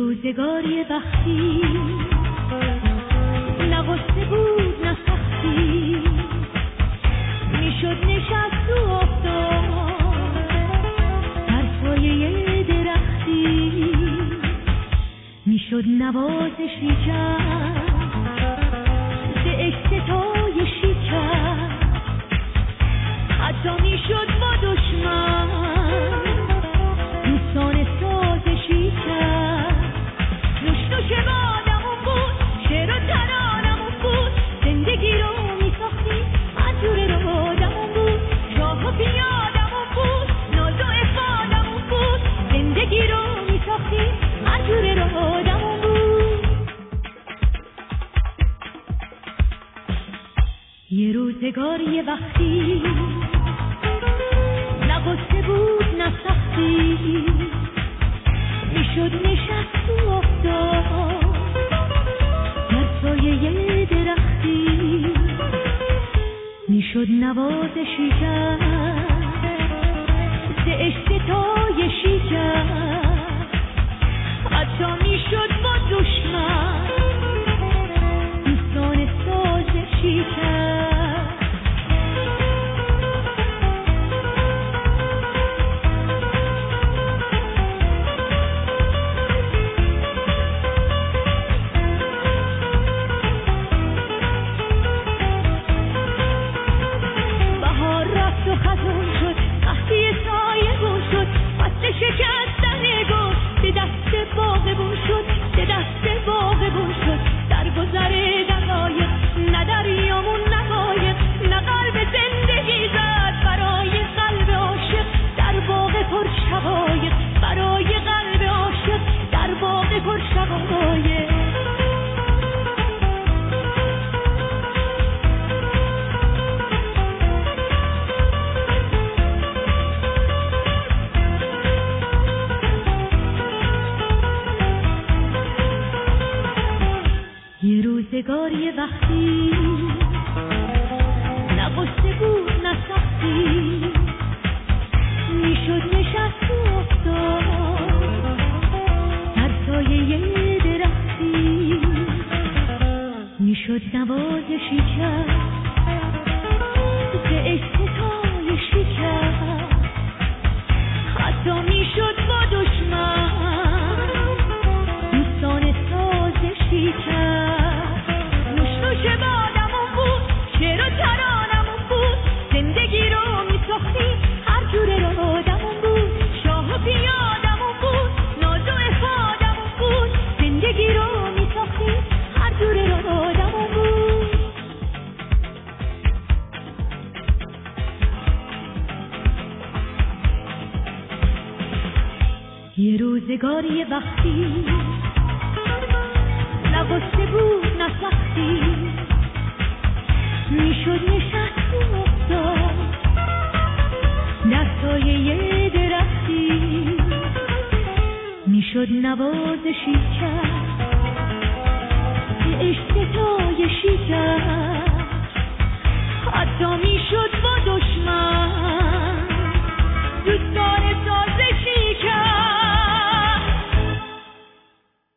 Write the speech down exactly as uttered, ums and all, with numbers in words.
روزگاری وقتی نه غصه بود نه سختی، میشد نشست و افتاد در سایه درختی، میشد نوازشی کرد به اکتتایشی کرد، حتی میشد با دشمن دوستان سازشی کرد. نوش نوش بادمون بود، شعر و ترانمون بود، زندگی رو میساختیم منظور رادمون بود، شاه و پیادمون بود، ناز و افادمون بود، زندگی رو میساختیم منظور رادمون بود. یه روزگار یه وقتی نه غصه بود نه سختی، میشد نشست و افتاد در سایه درختی، میشد نوازشی کرد به اکتتایشی کرد، حتی میشد با دشمن دوستان سازشی کرد. روزگاری وقتی نه غصه بود نه سختی، میشد نشست و افتاد در سایه درختی، میشد نوازشی کرد به اکتتایشی کرد، حتی میشد با دشمن دوستان سازشی کرد. نوش بادمون بود، شعر و ترانمون بود، زندگی رو میساختیم هر جور رادمون بود، شاه و پیادمون بود، ناز و افادمون بود، زندگی رو میساختیم هر جور رادمون بود. یه روزگاری وقتی نه غصه بود نه سختی، میشد نشست و افتاد در سایه درختی، میشد نوازشی کرد به اکتتایشی کرد، حتی میشد